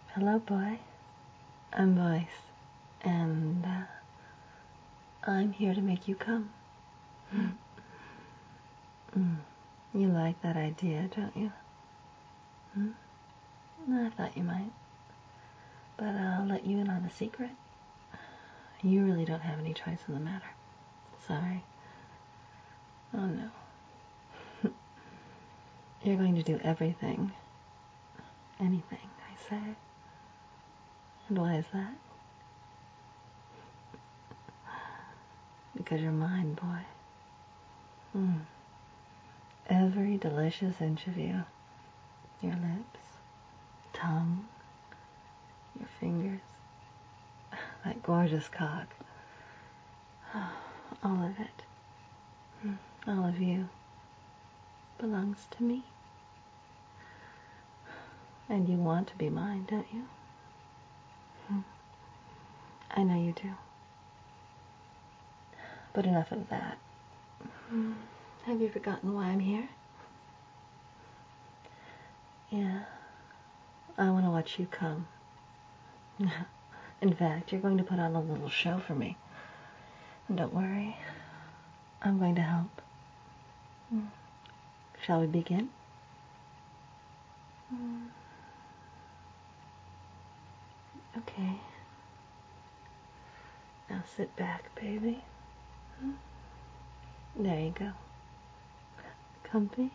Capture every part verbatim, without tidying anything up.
Hello, boy. I'm Voice, and uh, I'm here to make you come. mm. You like that idea, don't you? Hmm? I thought you might. But I'll let you in on a secret. You really don't have any choice in the matter. Sorry. Oh, no. You're going to do everything. Anything I say. And why is that? Because you're mine, boy. Mm. Every delicious inch of you. Your lips, tongue, your fingers, that gorgeous cock. All of it, all of you, belongs to me. And you want to be mine, don't you? I know you do. But enough of that. Have you forgotten why I'm here? Yeah. I want to watch you come. In fact, you're going to put on a little show for me. And don't worry. I'm going to help. Shall we begin? Okay. Now sit back, baby. There you go. Comfy?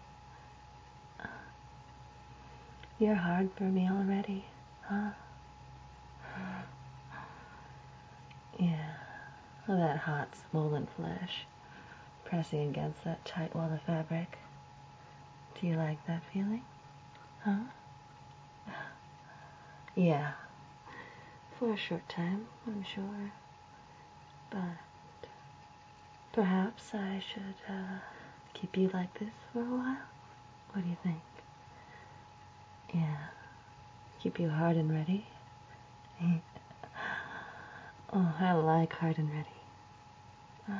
You're hard for me already, huh? Yeah. That hot, swollen flesh pressing against that tight wall of fabric. Do you like that feeling? Huh? Yeah. For a short time, I'm sure. But perhaps I should uh, keep you like this for a while? What do you think? Yeah. Keep you hard and ready? Oh, I like hard and ready.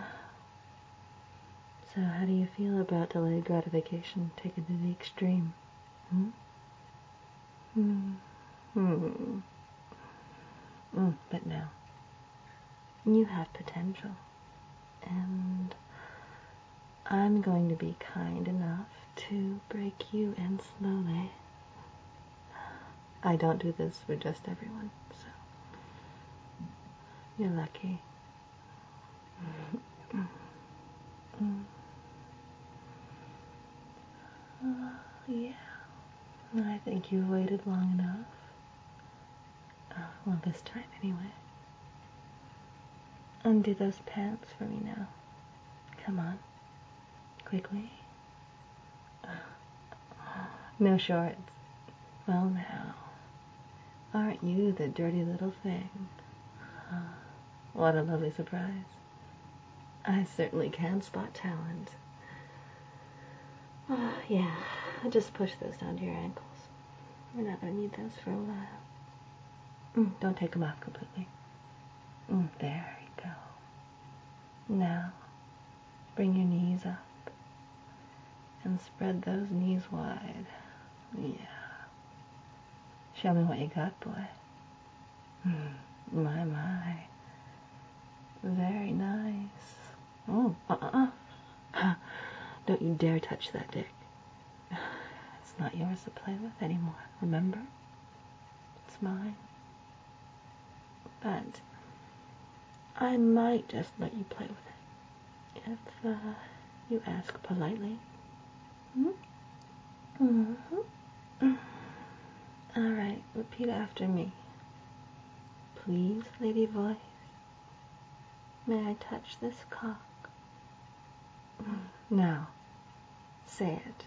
So how do you feel about delayed gratification taken to the extreme? Hmm? Hmm. Hmm. Mm, but no. You have potential. And I'm going to be kind enough to break you in slowly. I don't do this for just everyone, so you're lucky. mm. uh, yeah. I think you've waited long enough. Uh, well, this time anyway. Undo those pants for me now. Come on. Quickly. No shorts. Well, now. Aren't you the dirty little thing? Uh, what a lovely surprise. I certainly can spot talent. Uh, yeah, just push those down to your ankles. We're not going to need those for a while. Mm, don't take them off completely. Mm, there you go. Now, bring your knees up and spread those knees wide. Yeah. Show me what you got, boy. Mm, my, my. Very nice. Oh, uh-uh. Don't you dare touch that dick. It's not yours to play with anymore, remember? It's mine. But I might just let you play with it if uh, you ask politely. Hmm? Mm-hmm. All right, repeat after me. Please, Lady Voice, may I touch this cock? Now, say it.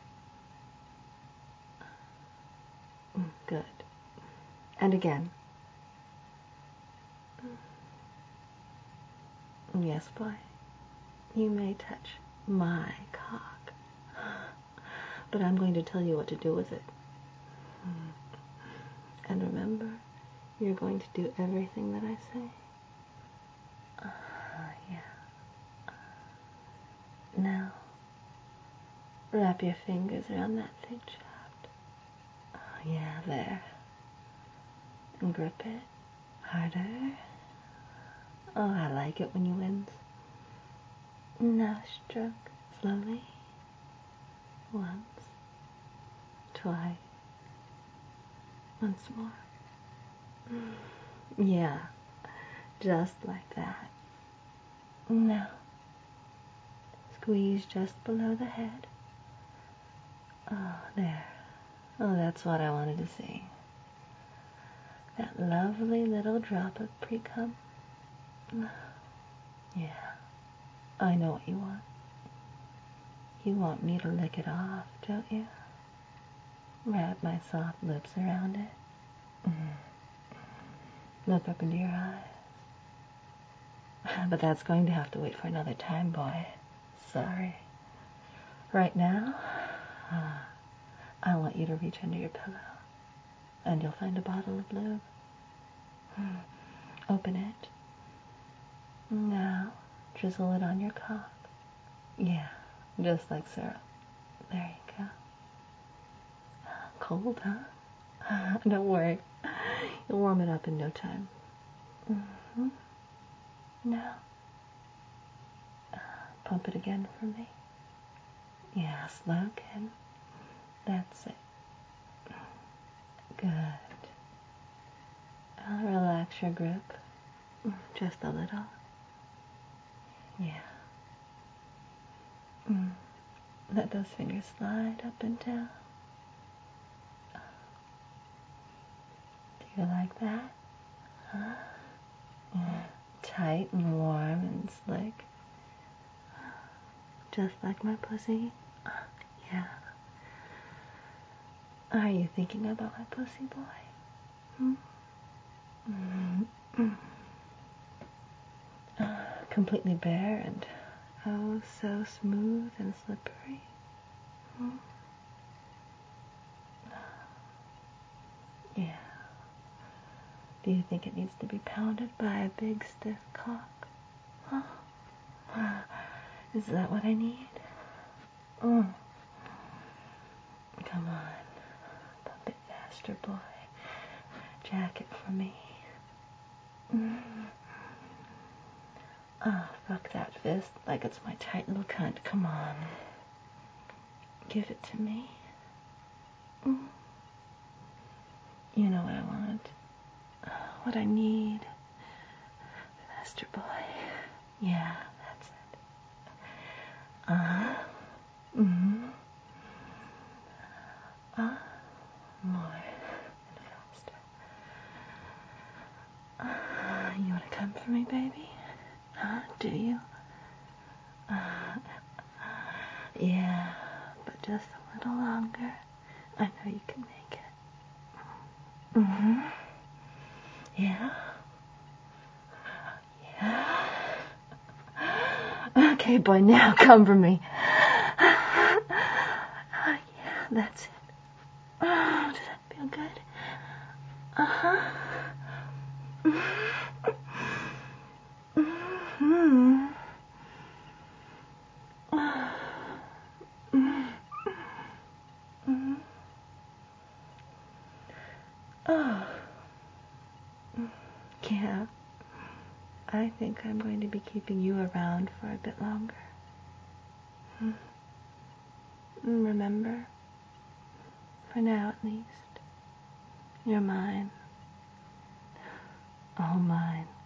Good. And again. Yes, boy. You may touch my cock. But I'm going to tell you what to do with it. And remember, you're going to do everything that I say. Uh, yeah. Now, wrap your fingers around that thing shaft. Oh, yeah, there. Grip it. Harder. Oh, I like it when you wince. Now stroke slowly. Once. Twice. Once more. Yeah, just like that. Now, squeeze just below the head. Oh, there. Oh, that's what I wanted to see. That lovely little drop of pre-cum. Yeah, I know what you want. You want me to lick it off, don't you? Wrap my soft lips around it. Look up into your eyes. But that's going to have to wait for another time, boy. Sorry. Right now, uh, I want you to reach under your pillow, and you'll find a bottle of lube. Open it. Now, drizzle it on your cock. Yeah, just like syrup. There you go. Cold, huh? Don't worry. You'll warm it up in no time. Mm-hmm. Now, uh, pump it again for me. Yeah, slow, kid. That's it. Good. I'll relax your grip. Just a little. Yeah. Mm. Let those fingers slide up and down. Do you like that? Huh? Yeah. Tight and warm and slick. Just like my pussy. Yeah. Are you thinking about my pussy, boy? Hmm? Mm-hmm. Uh, completely bare and oh so smooth and slippery. Hmm? Yeah. Do you think it needs to be pounded by a big stiff cock? Huh? Is that what I need? Mm. Come on. Pump it faster, boy. Jack it for me. Mm. Oh, fuck that fist like it's my tight little cunt. Come on. Give it to me. Mm. You know what I want. What I need. Faster, boy. Yeah, that's it. Uh-huh. Mm-hmm. Ah, more and faster. Uh, you want to come for me, baby? Huh? Do you? Uh, yeah, but just a little longer. I know you can make it. Mm-hmm. Yeah? Yeah? Okay, boy, now come for me. Yeah, that's it. Oh, does that feel good? Uh-huh. Mm-hmm. Mm-hmm. Oh. Yeah. I think I'm going to be keeping you around for a bit longer. Hmm. Remember? For now, at least. You're mine. All mine.